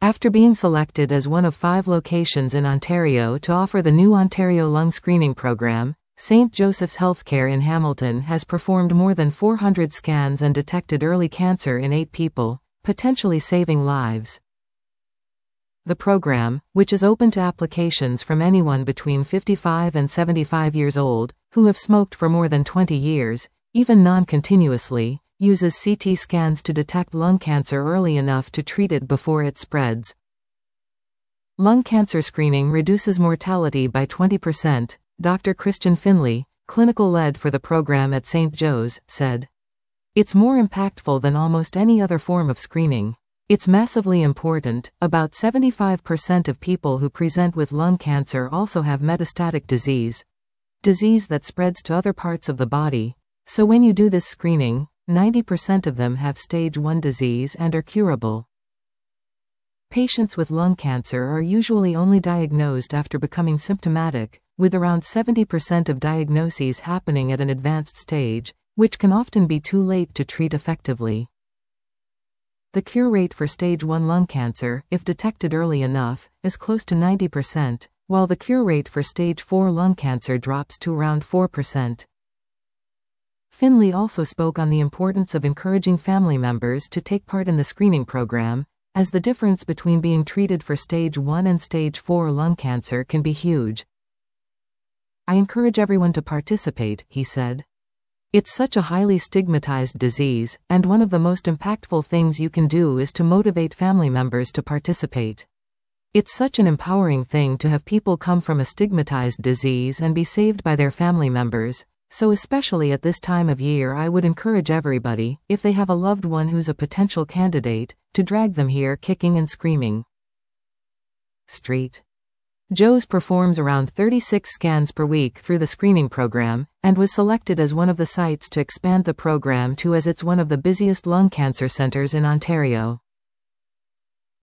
After being selected as one of 5 locations in Ontario to offer the new Ontario Lung Screening Program, St. Joseph's Healthcare in Hamilton has performed more than 400 scans and detected early cancer in 8 people, potentially saving lives. The program, which is open to applications from anyone between 55 and 75 years old, who have smoked for more than 20 years, even non-continuously, uses CT scans to detect lung cancer early enough to treat it before it spreads. Lung cancer screening reduces mortality by 20%, Dr. Christian Finley, clinical lead for the program at St. Joe's, said. It's more impactful than almost any other form of screening. It's massively important. About 75% of people who present with lung cancer also have metastatic disease that spreads to other parts of the body. So when you do this screening, 90% of them have stage 1 disease and are curable. Patients with lung cancer are usually only diagnosed after becoming symptomatic, with around 70% of diagnoses happening at an advanced stage, which can often be too late to treat effectively. The cure rate for stage 1 lung cancer, if detected early enough, is close to 90%, while the cure rate for stage 4 lung cancer drops to around 4%. Finley also spoke on the importance of encouraging family members to take part in the screening program, as the difference between being treated for stage 1 and stage 4 lung cancer can be huge. I encourage everyone to participate, he said. It's such a highly stigmatized disease, and one of the most impactful things you can do is to motivate family members to participate. It's such an empowering thing to have people come from a stigmatized disease and be saved by their family members. So especially at this time of year, I would encourage everybody, if they have a loved one who's a potential candidate, to drag them here kicking and screaming. St. Joe's performs around 36 scans per week through the screening program, and was selected as one of the sites to expand the program to, as it's one of the busiest lung cancer centers in Ontario.